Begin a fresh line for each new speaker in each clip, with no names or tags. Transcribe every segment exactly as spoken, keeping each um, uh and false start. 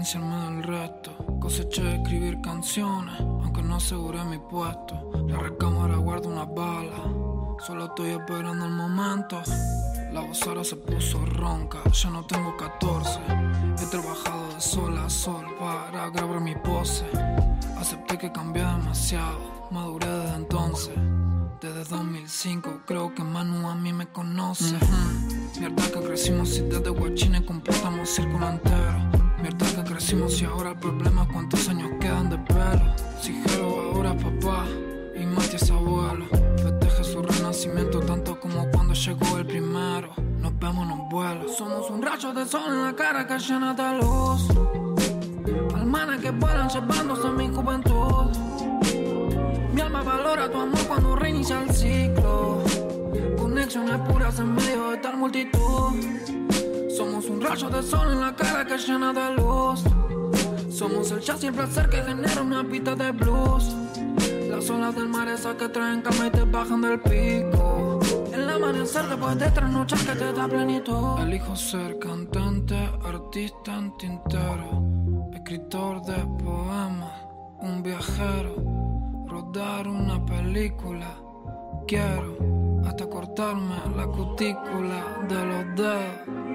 diferenciarme del resto. Coseché escribir canciones, aunque no aseguré mi puesto. La recámara guarda unas balas, solo estoy esperando el momento. La voz ahora se puso ronca, ya no tengo catorce. He trabajado de sol a sol para grabar mi pose. Acepté que cambié demasiado, maduré desde entonces. Desde dos mil cinco creo que Manu a mí me conoce. Mm-hmm. Mierda que crecimos y desde guachines completamos círculo entero. Mierda que crecimos y ahora el problema es cuántos años quedan de pelo. Si Jero ahora es papá y Mati es abuelo. Festeje su renacimiento tanto como cuando llegó el primero. Nos vemos en un vuelo. Somos un rayo de sol en la cara que llena de luz. Almanas que vuelan llevándose mi juventud. Mi alma valora tu amor cuando reinicia el ciclo. Conexiones puras en medio de tal multitud. Somos un rayo de sol en la cara que llena de luz. Somos el jazz y el placer que genera una pista de blues. Las olas del mar esas que traen calma y te bajan del pico. El amanecer después de trasnochar que te da plenitud. Elijo ser cantante, artista en tintero, escritor de poemas, un viajero, rodar una película. Quiero hasta cortarme la cutícula de los dedos.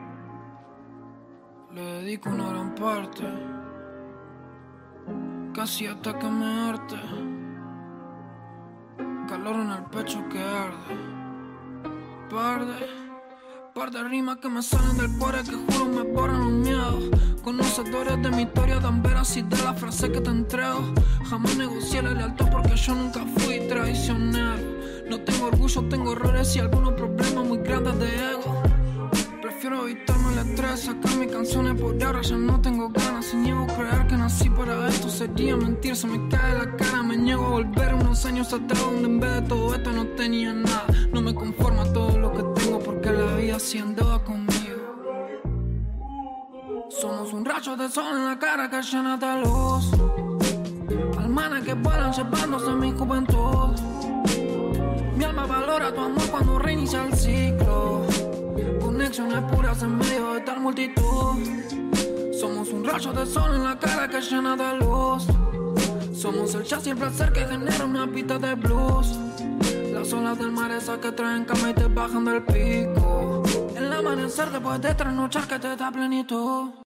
Le dedico una gran parte, casi hasta que me harte. Calor en el pecho que arde. Parde, par de rimas que me salen del cuore que juro me borran los miedos. Conocedores de mi historia dan veras y de la frase que te entrego. Jamás negocié la lealtad porque yo nunca fui traicionero. No tengo orgullo, tengo errores y algunos problemas muy grandes de ego. Prefiero evitarme el estrés, sacar mis canciones por ahora ya no tengo ganas. Si niego creer que nací para esto sería mentir, se me cae la cara. Me niego a volver unos años atrás donde en vez de todo esto no tenía nada. No me conforma todo lo que tengo porque la vida sí andaba conmigo. Somos un rayo de sol en la cara que llena de luz. Almanas que vuelan llevándose mi juventud. Mi alma valora tu amor cuando reinicia el ciclo. Conexiones puras en medio de tal multitud. Somos un rayo de sol en la cara que llena de luz. Somos el jazz y el placer que genera una pista de blues. Las olas del mar esas que traen calma y te bajan del pico. El amanecer después de trasnochar que te da plenitud.